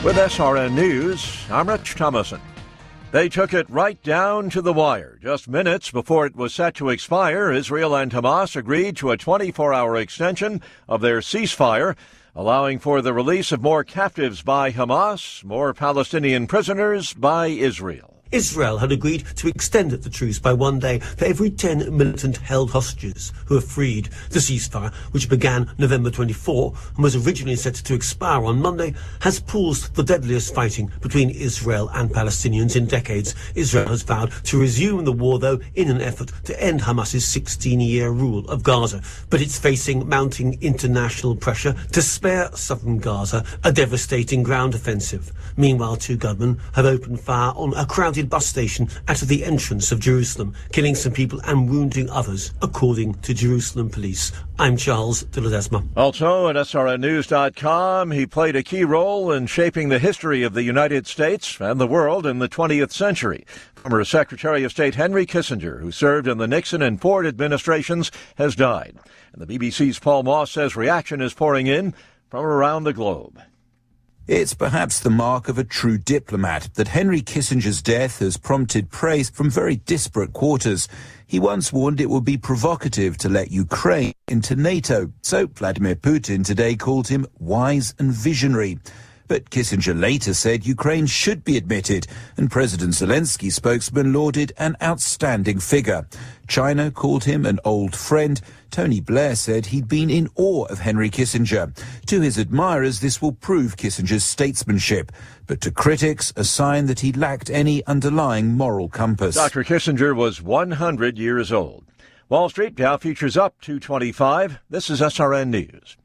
With SRN News, I'm Rich Thomason. They took it right down to the wire. Just minutes before it was set to expire, Israel and Hamas agreed to a 24-hour extension of their ceasefire, allowing for the release of more captives by Hamas, more Palestinian prisoners by Israel. Israel had agreed to extend the truce by 1 day for every 10 militant held hostages who are freed. The ceasefire, which began November 24 and was originally set to expire on Monday, has paused the deadliest fighting between Israel and Palestinians in decades. Israel has vowed to resume the war, though, in an effort to end Hamas's 16-year rule of Gaza. But it's facing mounting international pressure to spare southern Gaza a devastating ground offensive. Meanwhile, two gunmen have opened fire on a crowded bus station at the entrance of Jerusalem, killing some people and wounding others, according to Jerusalem police. I'm Charles de Ledesma. Also at SRNnews.com, he played a key role in shaping the history of the United States and the world in the 20th century. Former Secretary of State Henry Kissinger, who served in the Nixon and Ford administrations, has died. And the BBC's Paul Moss says reaction is pouring in from around the globe. It's perhaps the mark of a true diplomat that Henry Kissinger's death has prompted praise from very disparate quarters. He once warned it would be provocative to let Ukraine into NATO, so Vladimir Putin today called him wise and visionary. But Kissinger later said Ukraine should be admitted, and President Zelensky's spokesman lauded an outstanding figure. China called him an old friend. Tony Blair said he'd been in awe of Henry Kissinger. To his admirers, this will prove Kissinger's statesmanship, but to critics, a sign that he lacked any underlying moral compass. Dr. Kissinger was 100 years old. Wall Street Dow futures up 225. This is SRN News.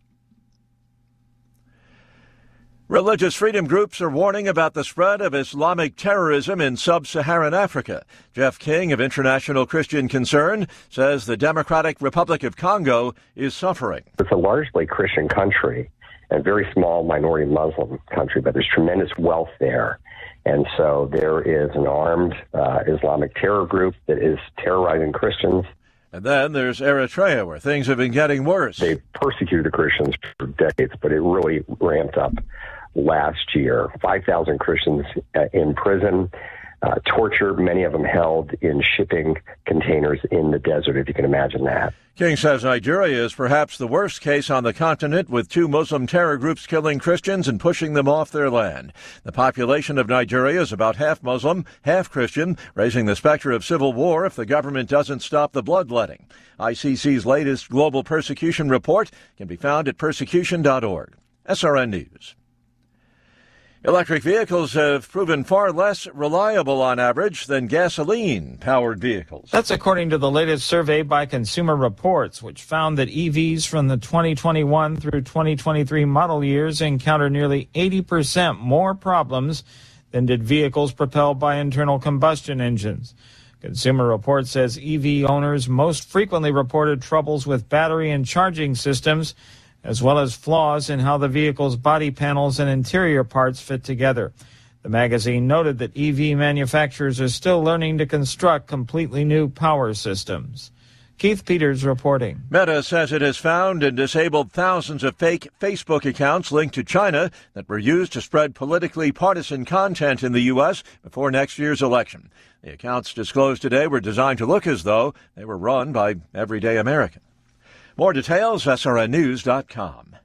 Religious freedom groups are warning about the spread of Islamic terrorism in sub-Saharan Africa. Jeff King of International Christian Concern says the Democratic Republic of Congo is suffering. It's a largely Christian country and very small minority Muslim country, but there's tremendous wealth there. And so there is an armed Islamic terror group that is terrorizing Christians. And then there's Eritrea, where things have been getting worse. They've persecuted the Christians for decades, but it really ramped up last year. 5,000 Christians in prison, tortured, many of them held in shipping containers in the desert, if you can imagine that. King says Nigeria is perhaps the worst case on the continent, with two Muslim terror groups killing Christians and pushing them off their land. The population of Nigeria is about half Muslim, half Christian, raising the specter of civil war if the government doesn't stop the bloodletting. ICC's latest global persecution report can be found at persecution.org. SRN News. Electric vehicles have proven far less reliable on average than gasoline-powered vehicles. That's according to the latest survey by Consumer Reports, which found that EVs from the 2021 through 2023 model years encounter nearly 80% more problems than did vehicles propelled by internal combustion engines. Consumer Reports says EV owners most frequently reported troubles with battery and charging systems, as well as flaws in how the vehicle's body panels and interior parts fit together. The magazine noted that EV manufacturers are still learning to construct completely new power systems. Keith Peters reporting. Meta says it has found and disabled thousands of fake Facebook accounts linked to China that were used to spread politically partisan content in the U.S. before next year's election. The accounts disclosed today were designed to look as though they were run by everyday Americans. More details, SRNnews.com.